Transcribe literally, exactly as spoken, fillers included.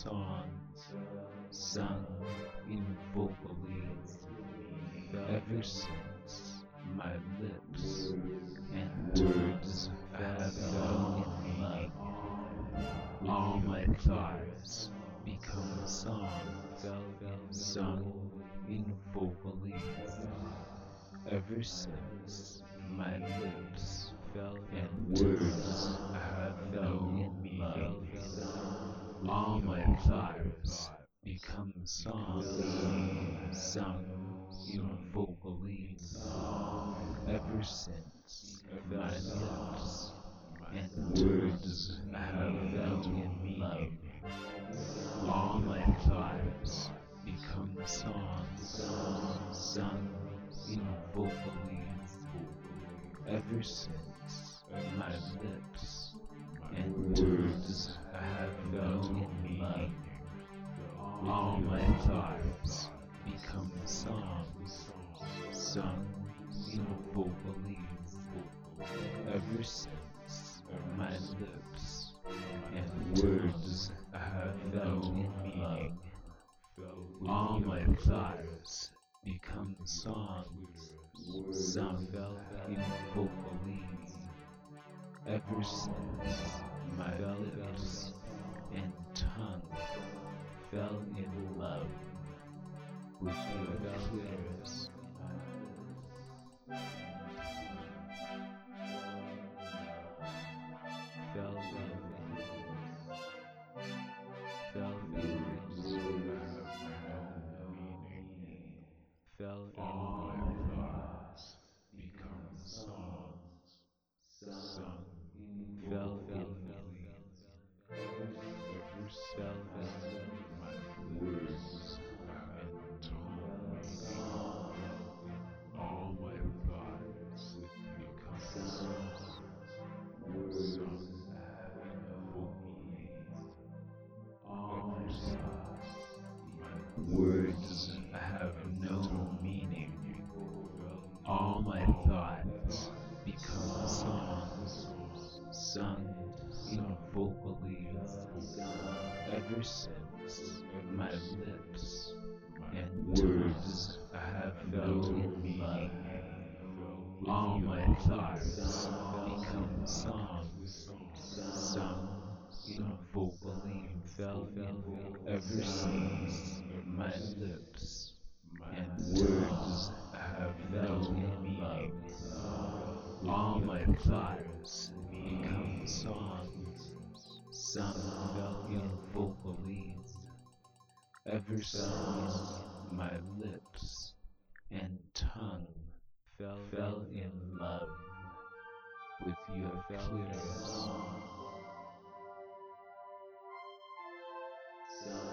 songs sung in vocally ever since my lips and tongues have fell in love. All my thoughts become songs sung in vocally ever since my lips and tongues have fell in meaning. All my thoughts become songs sung in vocally ever since my lips and tongues have fell in meaning. All my thoughts become songs sung in vocally ever since my lips and tongues have fell in meaning. All my thoughts become songs sung in vocally ever since my lips and tongues have fell in meaning. All my thoughts become songs sung in vocally ever since my lips and tongue fell in love with your tears. Fell in fell in fell in all my thoughts become songs sung fell in ever fell in my words and tongues. All my thoughts become songs sung for me. All my thoughts, my words have no meaning. All my thoughts become songs sung in vocally ever since my lips and tongues have fell in meaning. All my thoughts become songs sung in vocally ever since my lips and tongues have fell in meaning. All my thoughts become songs sung in vocally ever since my lips and tongue fell in love with your tears.